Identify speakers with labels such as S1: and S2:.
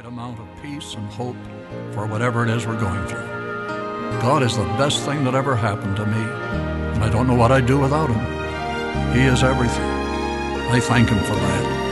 S1: right amount of peace and hope for whatever it is we're going through. God is the best thing that ever happened to me, and I don't know what I'd do without him. He is everything. I thank him for that.